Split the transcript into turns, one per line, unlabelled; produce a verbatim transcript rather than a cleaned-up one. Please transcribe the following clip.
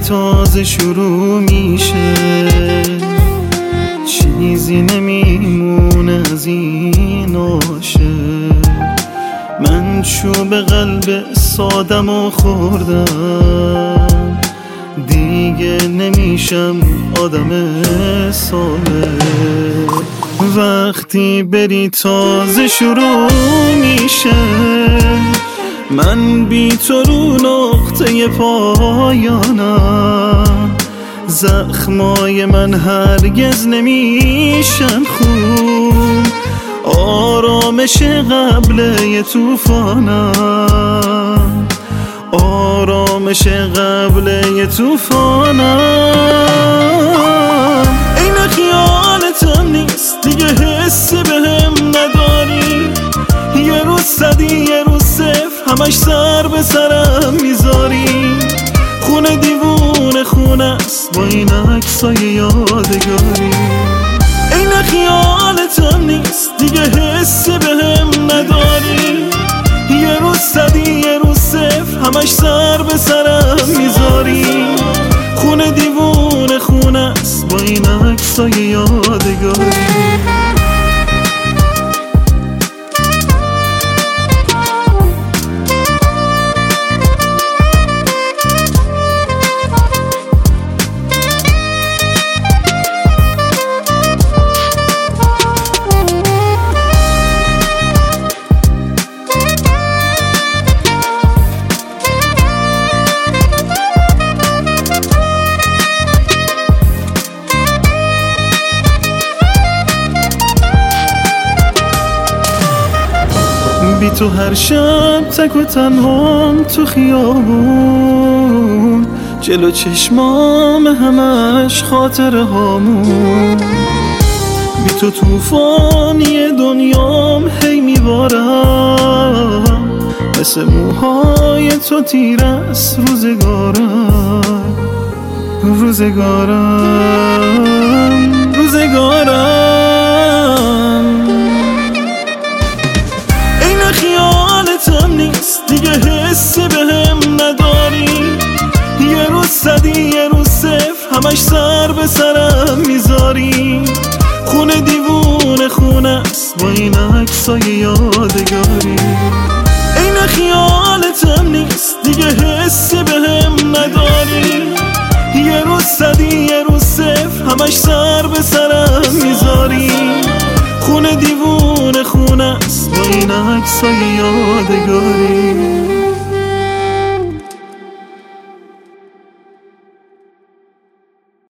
تازه شروع میشه، چیزی نمیمونه از این عاشق. من چوب قلب سادمو خوردم، دیگه نمیشم آدم صالح. وقتی بری تازه شروع میشه، من بی تو رو نقطه پایانم. زخمای من هرگز نمیشن خوب، آرامش قبل یه توفانم، آرامش قبل یه توفانم. این خیالتم نیست دیگه، حسی بهم نداری. یه روز صدی یه روز صفر، همش سر به سرم میذاری. خونه دیوونه خونه است با این عکسای یادگاری. این خیالتم نیست دیگه، حسی بهم نداری. یه روز صدی یه روز صفر، همش سر به سرم میذاری. خونه دیوونه خونه است با این عکسای یادگاری. بی تو هر شب تک و تنهام تو خیابون، جلو چشمام همش خاطره هامون. بی تو توفانی دنیام هی میبارم، مثل موهای تو تیر است روزگارم. روزگارم روزگارم خیالتم نیست دیگه، حسی بهم نداری. یه روز صدی یه روز صفر، همش سر به سرم میذاری. خونه دیوونه خونه است با این عکسای یادگاری. این خیالتم نیست دیگه، حسی بهم نداری. یه روز صدی یه روز صفر، همش سر به سرم میذاری. خونه دیوونه خونه است با این عکسای یادگاری.